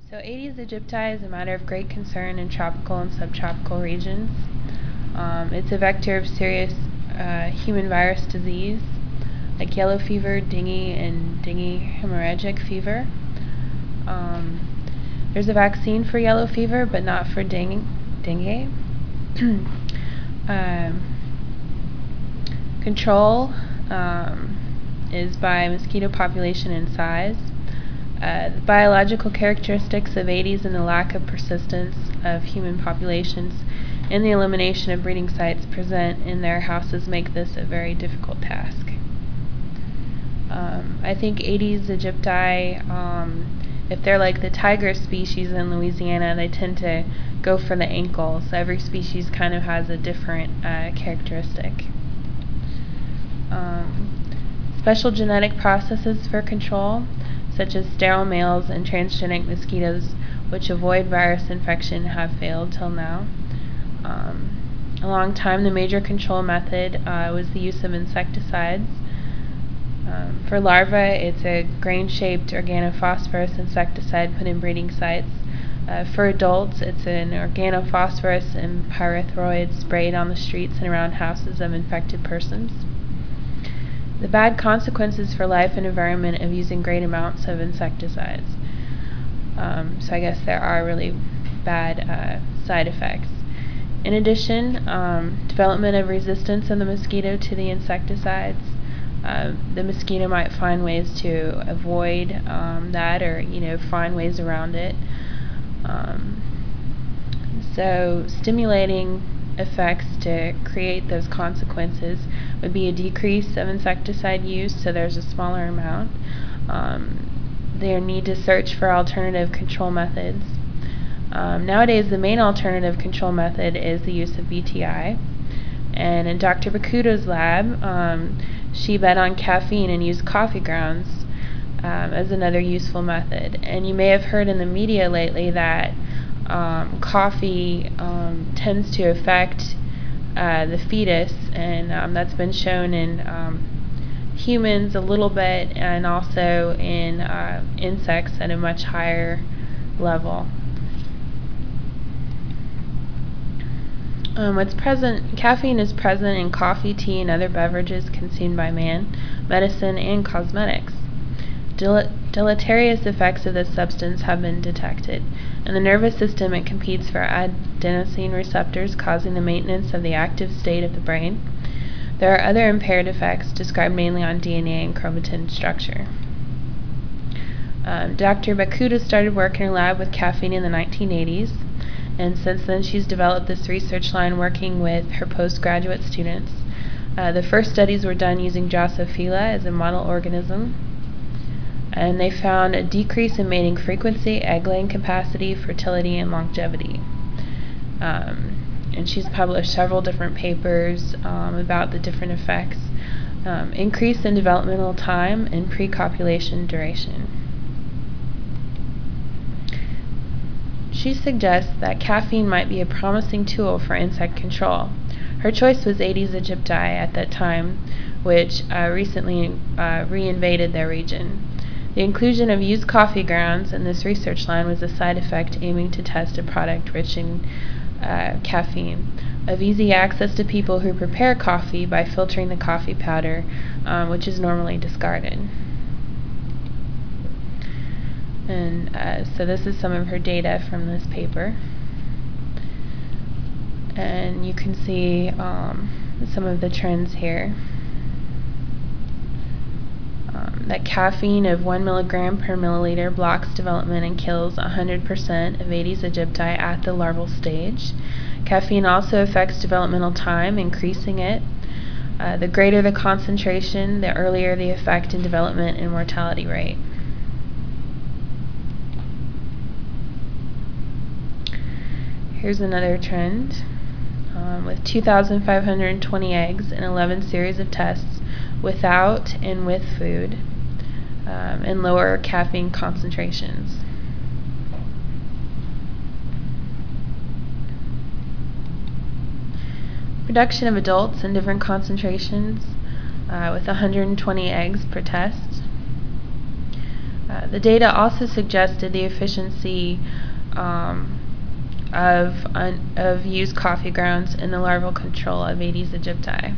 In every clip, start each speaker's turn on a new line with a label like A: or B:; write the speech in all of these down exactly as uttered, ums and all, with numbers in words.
A: So Aedes aegypti is a matter of great concern in tropical and subtropical regions. Um, it's a vector of serious uh, human virus disease like yellow fever, dengue, and dengue hemorrhagic fever. Um, there's a vaccine for yellow fever, but not for dengue. dengue. um, control um, is by mosquito population and size. Uh, the biological characteristics of Aedes and the lack of persistence of human populations and the elimination of breeding sites present in their houses make this a very difficult task. Um, I think Aedes aegypti, um, if they're like the tiger species in Louisiana, they tend to go for the ankle. So every species kind of has a different uh, characteristic. Um, special genetic processes for control, such as sterile males and transgenic mosquitoes, which avoid virus infection, have failed till now. Um, a long time, the major control method uh, was the use of insecticides. Um, for larvae, it's a grain-shaped organophosphorus insecticide put in breeding sites. Uh, for adults, it's an organophosphorus and pyrethroid sprayed on the streets and around houses of infected persons. The bad consequences for life and environment of using great amounts of insecticides. Um, so I guess there are really bad uh, side effects. In addition, um, development of resistance of the mosquito to the insecticides. Uh, the mosquito might find ways to avoid um, that, or you know, find ways around it. Um, so stimulating effects to create those consequences would be a decrease of insecticide use, so there's a smaller amount. Um, they need to search for alternative control methods. Um, nowadays, the main alternative control method is the use of B T I. And in Doctor Bakuto's lab, um, she bet on caffeine and used coffee grounds um, as another useful method. And you may have heard in the media lately that Um, coffee um, tends to affect uh, the fetus, and um, that's been shown in um, humans a little bit, and also in uh, insects at a much higher level. Um, what's present? Caffeine is present in coffee, tea, and other beverages consumed by man, medicine, and cosmetics. Del- deleterious effects of this substance have been detected. In the nervous system, it competes for adenosine receptors, causing the maintenance of the active state of the brain. There are other impaired effects described mainly on D N A and chromatin structure. Um, Doctor Bakuto started work in her lab with caffeine in the nineteen eighties, and since then she's developed this research line working with her postgraduate students. Uh, the first studies were done using Drosophila as a model organism, and they found a decrease in mating frequency, egg-laying capacity, fertility, and longevity. Um, and she's published several different papers um, about the different effects. Um, increase in developmental time and pre-copulation duration. She suggests that caffeine might be a promising tool for insect control. Her choice was Aedes aegypti at that time, which uh, recently uh, reinvaded their region. The inclusion of used coffee grounds in this research line was a side effect aiming to test a product rich in uh, caffeine, of easy access to people who prepare coffee by filtering the coffee powder, um, which is normally discarded. And uh, so this is some of her data from this paper. And you can see um, some of the trends here. Um, that caffeine of one milligram per milliliter blocks development and kills one hundred percent of Aedes aegypti at the larval stage. Caffeine also affects developmental time, increasing it. Uh, the greater the concentration, the earlier the effect in development and mortality rate. Here's another trend. Um, with two thousand five hundred twenty eggs in eleven series of tests without and with food, um, and lower caffeine concentrations. Production of adults in different concentrations uh, with one hundred twenty eggs per test. Uh, the data also suggested the efficiency um, of, un of used coffee grounds in the larval control of Aedes aegypti.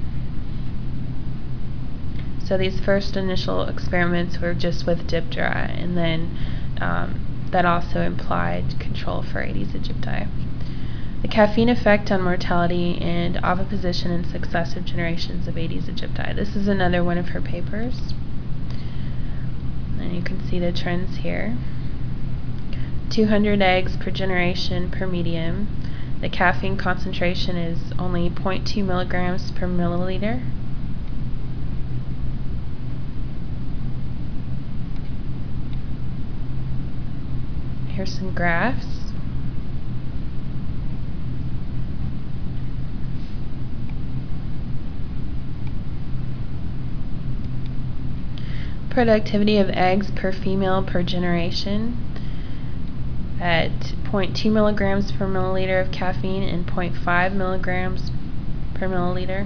A: So these first initial experiments were just with Diptera, and then um, that also implied control for Aedes aegypti. The caffeine effect on mortality and oviposition in successive generations of Aedes aegypti. This is another one of her papers. And you can see the trends here. two hundred eggs per generation per medium. The caffeine concentration is only zero point two milligrams per milliliter. Here's some graphs. Productivity of eggs per female per generation at zero point two milligrams per milliliter of caffeine and zero point five milligrams per milliliter.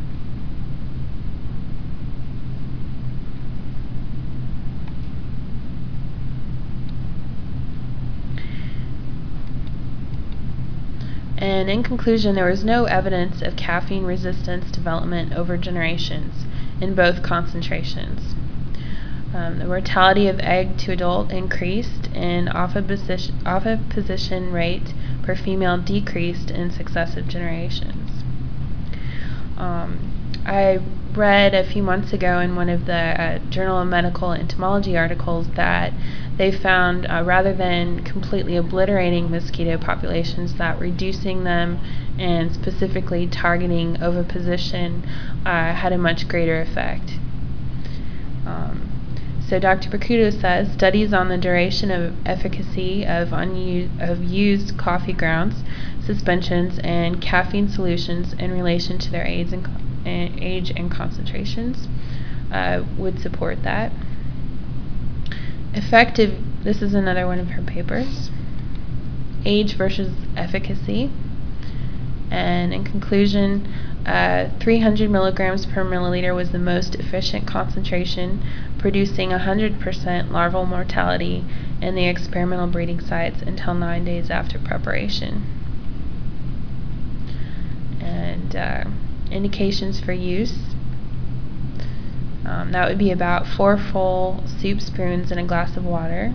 A: And in conclusion, there was no evidence of caffeine resistance development over generations in both concentrations. Um, the mortality of egg to adult increased, and oviposition, oviposition rate per female decreased in successive generations. Um, I read a few months ago in one of the uh, Journal of Medical Entomology articles that they found, uh, rather than completely obliterating mosquito populations, that reducing them and specifically targeting oviposition uh, had a much greater effect. Um, so Doctor Bakuto says, studies on the duration of efficacy of, unused, of used coffee grounds, suspensions, and caffeine solutions in relation to their age and, and, age and concentrations uh, would support that. Effective, this is another one of her papers, age versus efficacy. And in conclusion, uh, three hundred milligrams per milliliter was the most efficient concentration, producing one hundred percent larval mortality in the experimental breeding sites until nine days after preparation. And uh, indications for use. Um, that would be about four full soup spoons in a glass of water.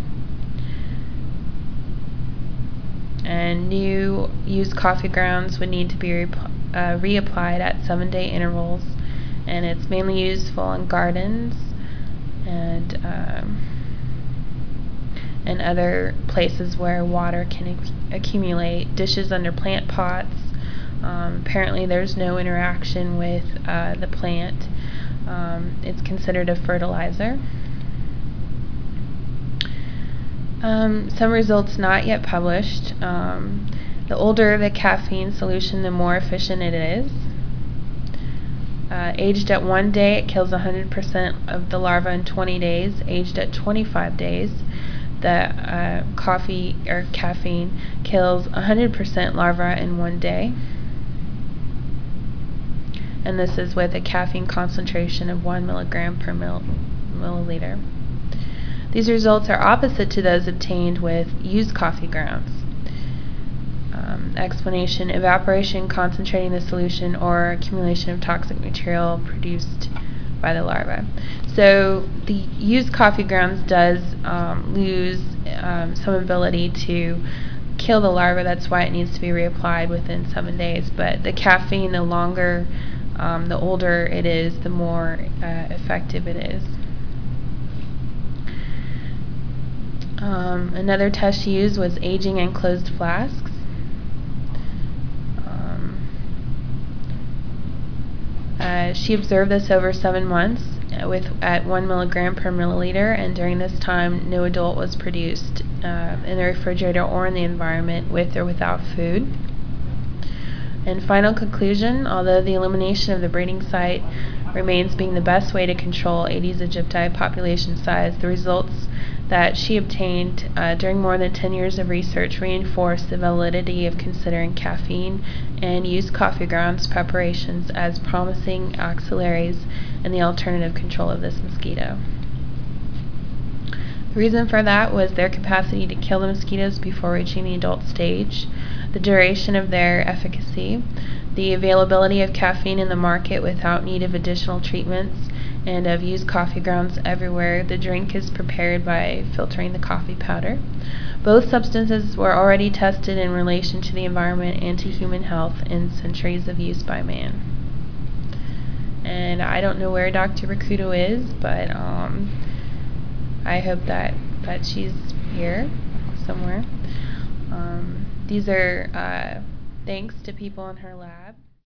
A: And new used coffee grounds would need to be re uh, reapplied at seven day intervals. And it's mainly useful in gardens and, um, and other places where water can ac accumulate, dishes under plant pots. Um, apparently there's no interaction with uh, the plant. Um, it's considered a fertilizer. Um, some results not yet published. Um, the older the caffeine solution, the more efficient it is. Uh, aged at one day, it kills one hundred percent of the larva in twenty days. Aged at twenty-five days, the uh, coffee or caffeine kills one hundred percent larva in one day. And this is with a caffeine concentration of one milligram per mil milliliter. These results are opposite to those obtained with used coffee grounds. Um, explanation: evaporation concentrating the solution or accumulation of toxic material produced by the larva. So the used coffee grounds does um, lose um, some ability to kill the larva. That's why it needs to be reapplied within seven days. But the caffeine, the longer Um, the older it is, the more uh, effective it is. Um, another test used was aging in closed flasks. Um, uh, she observed this over seven months with at one milligram per milliliter, and during this time, no adult was produced uh, in the refrigerator or in the environment with or without food. And final conclusion, although the elimination of the breeding site remains being the best way to control Aedes aegypti population size, the results that she obtained uh, during more than ten years of research reinforce the validity of considering caffeine and used coffee grounds preparations as promising auxiliaries in the alternative control of this mosquito. The reason for that was their capacity to kill the mosquitoes before reaching the adult stage, the duration of their efficacy, the availability of caffeine in the market without need of additional treatments, and of used coffee grounds everywhere. The drink is prepared by filtering the coffee powder. Both substances were already tested in relation to the environment and to human health in centuries of use by man. And I don't know where Doctor Rakuto is, but um, I hope that, that she's here somewhere. Um, these are uh, thanks to people in her lab.